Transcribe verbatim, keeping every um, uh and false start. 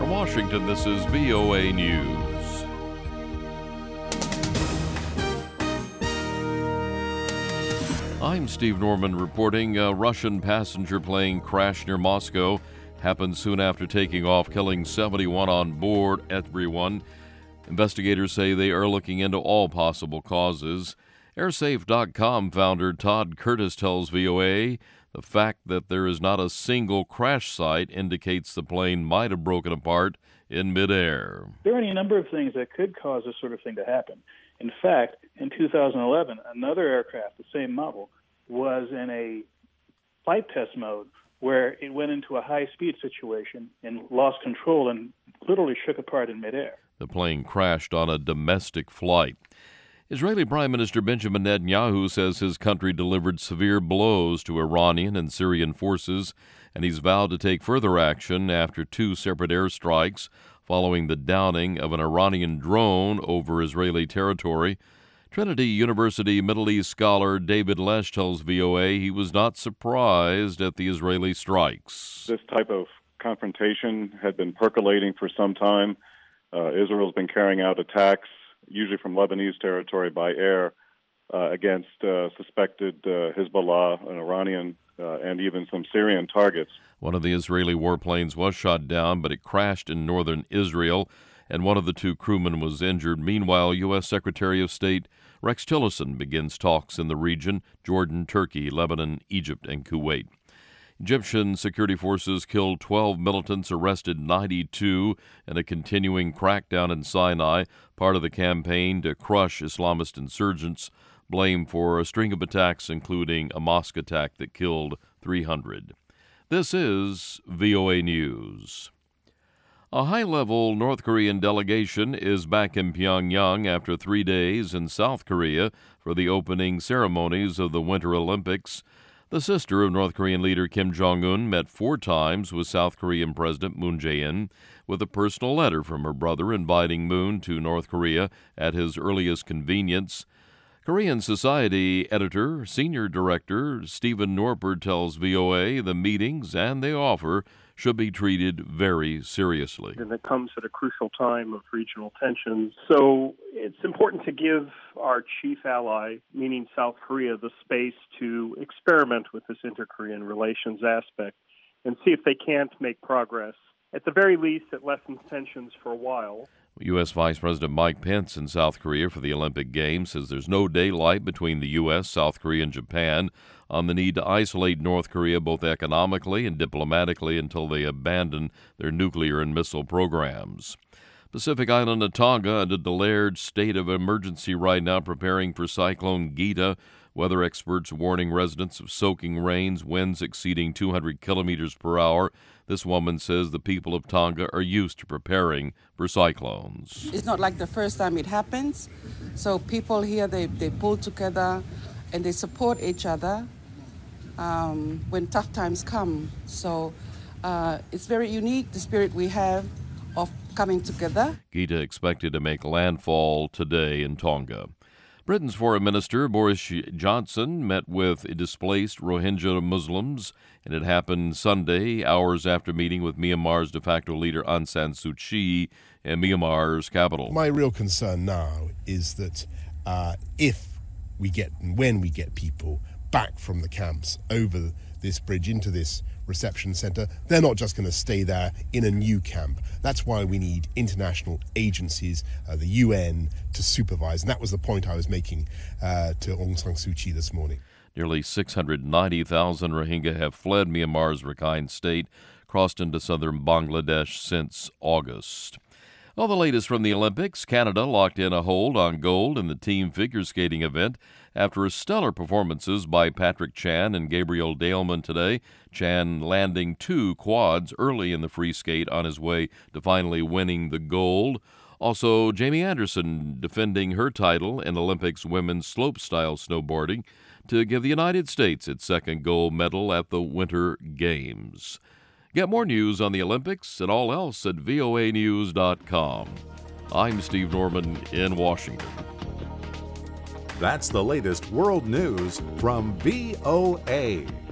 From Washington, this is V O A News. I'm Steve Norman reporting. A Russian passenger plane crashed near Moscow. Happened soon after taking off, killing seventy-one on board. Everyone. Investigators say they are looking into all possible causes. airsafe dot com founder Todd Curtis tells V O A the fact that there is not a single crash site indicates the plane might have broken apart in midair. There are any number of things that could cause this sort of thing to happen. In fact, in two thousand eleven, another aircraft, the same model, was in a flight test mode where it went into a high-speed situation and lost control and literally shook apart in midair. The plane crashed on a domestic flight. Israeli Prime Minister Benjamin Netanyahu says his country delivered severe blows to Iranian and Syrian forces, and he's vowed to take further action after two separate airstrikes following the downing of an Iranian drone over Israeli territory. Trinity University Middle East scholar David Lesh tells V O A he was not surprised at the Israeli strikes. This type of confrontation had been percolating for some time. Uh, Israel's been carrying out attacks, usually from Lebanese territory by air, uh, against uh, suspected uh, Hezbollah, an Iranian, uh, and even some Syrian targets. One of the Israeli warplanes was shot down, but it crashed in northern Israel, and one of the two crewmen was injured. Meanwhile, U S. Secretary of State Rex Tillerson begins talks in the region: Jordan, Turkey, Lebanon, Egypt, and Kuwait. Egyptian security forces killed twelve militants, arrested ninety-two in a continuing crackdown in Sinai, part of the campaign to crush Islamist insurgents, blamed for a string of attacks, including a mosque attack that killed three hundred. This is V O A News. A high-level North Korean delegation is back in Pyongyang after three days in South Korea for the opening ceremonies of the Winter Olympics. The sister of North Korean leader Kim Jong-un met four times with South Korean President Moon Jae-in, with a personal letter from her brother inviting Moon to North Korea at his earliest convenience. Korean Society editor, senior director Stephen Norpert tells V O A the meetings and the offer should be treated very seriously. And it comes at a crucial time of regional tensions. So it's important to give our chief ally, meaning South Korea, the space to experiment with this inter-Korean relations aspect and see if they can't make progress. At the very least, it lessens tensions for a while. U S. Vice President Mike Pence in South Korea for the Olympic Games says there's no daylight between the U S, South Korea, and Japan on the need to isolate North Korea both economically and diplomatically until they abandon their nuclear and missile programs. Pacific Island of Tonga in a declared state of emergency right now, preparing for Cyclone Gita. Weather experts warning residents of soaking rains, winds exceeding two hundred kilometers per hour. This woman says the people of Tonga are used to preparing for cyclones. It's not like the first time it happens. So people here, they, they pull together and they support each other um, when tough times come. So uh, it's very unique, the spirit we have of coming together. Gita expected to make landfall today in Tonga. Britain's Foreign Minister Boris Johnson met with displaced Rohingya Muslims, and it happened Sunday, hours after meeting with Myanmar's de facto leader Aung San Suu Kyi in Myanmar's capital. My real concern now is that uh, if we get and when we get people back from the camps over this bridge into this reception center, they're not just going to stay there in a new camp. That's why we need international agencies, uh, the U N, to supervise. And that was the point I was making uh, to Aung San Suu Kyi this morning. Nearly six hundred ninety thousand Rohingya have fled Myanmar's Rakhine state, crossed into southern Bangladesh since August. Well, the latest from the Olympics, Canada locked in a hold on gold in the team figure skating event after stellar performances by Patrick Chan and Gabriel Daleman today. Chan landing two quads early in the free skate on his way to finally winning the gold. Also, Jamie Anderson defending her title in Olympics women's slopestyle snowboarding to give the United States its second gold medal at the Winter Games. Get more news on the Olympics and all else at V O A news dot com. I'm Steve Norman in Washington. That's the latest world news from V O A.